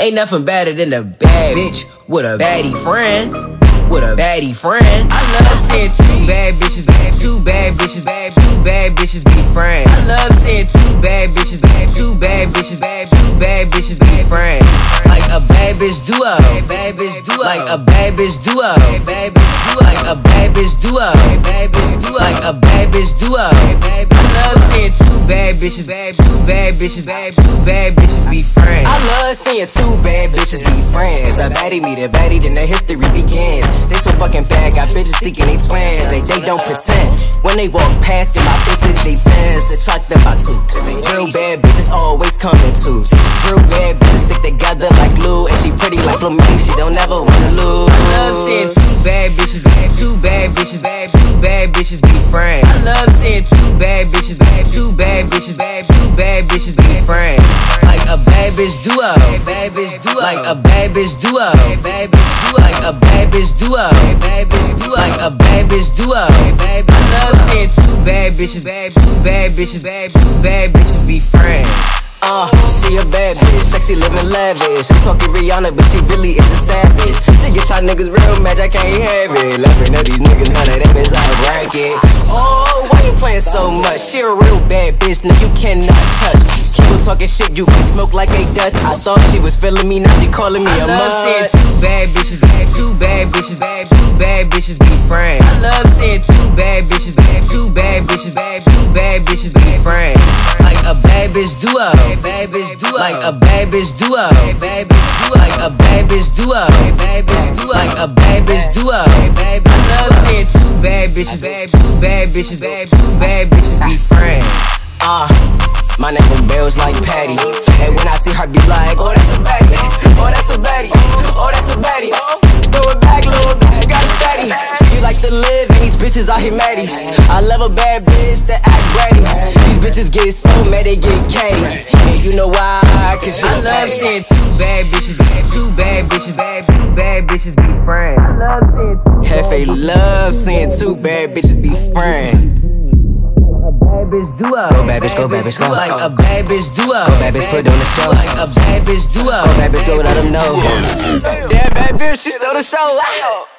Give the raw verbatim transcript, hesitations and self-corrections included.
Ain't nothing better than a bad bitch with a baddie friend. With a baddie friend. I love seeing two bad bitches, bad, two bad bitches, bad, two bad bitches be friends. I love seeing two bad bitches, bad, two bad bitches, bad, two bad bitches be friends. Like a bad bitch duo, bad bitch duo, like a bad bitch duo, bad bitch duo, like a bad bitch duo, bad bitch duo, like a bad bitch duo. I love seeing two bad bitches, bad, two bad bitches, bad, two bad bitches be friends. I love seeing two bad bitches be friends. A baddie meet a baddie, then the history begins. They so fucking bad, got bitches thinking they twins. They, they don't pretend. When they walk past it, my bitches, they tends to attract them by two. Real bad bitches always come in twos. Real bad bitches stick together like glue. And she pretty like Flamingo, she don't never wanna lose. I love seeing two bad bitches, bad, two bad bitches, bad, two bad bitches be friends. I love seeing two bad bitches, bad, two bad bitches, bad, two bad bitches be friends. Like a bad bitch duo, bad bitch duo, like a bad bitch duo, bad bitch duo, like a bad bitch duo, bad bitch duo, like a bad bitch duo. I love seeing two bad bitches, bad, two bad bitches, bad, two bad bitches be friends. Uh, she a bad bitch, sexy, living lavish. I'm talking Rihanna, but she really is a savage. She get y'all niggas real mad, I can't have it. Laughing at these niggas, none of them is out of bracket. Oh, why you playing so much? She a real bad bitch, no you cannot touch. People talking shit, you can smoke like a Dutch. I thought she was feeling me, now she calling me I a love mud. seeing two bad bitches, bad, two bad bitches, bad, two bad bitches be friends. I love seeing two bad bitches, bad, two bad bitches, bad, two bad bitches be friends. Like a bad bitch duo, bad bitch duo, like a bad bitch duo, bad bitch duo, like a bad bitch duo, bad bitch duo, like a bad bitch duo. I love seeing two bad bitches, bad, two bad bitches, bad, two bad bitches be friends. Uh, my name is Bells like Patty. And when I see her be like, oh that's a baddie, oh that's a baddie, oh that's a baddie. Throw it back, little bitch, you got a fatty. You like to live and these bitches out here maddies. I love a bad bitch that act ready. These bitches get so mad they get catty. And you know why, cause you I love seeing two bad bitches, bad, two bad bitches, bad, two bad bitches be friends. I love seeing two Hefe love seeing two bad bitches be friends. bad bitch duo. Go bad bitch, go bad bitch, go. Like a bad bitch duo. Go bad bitch, put on the show. Like a bad bitch duo. Go bad bitch, do it, let them know. Damn bad bitch, she stole the show.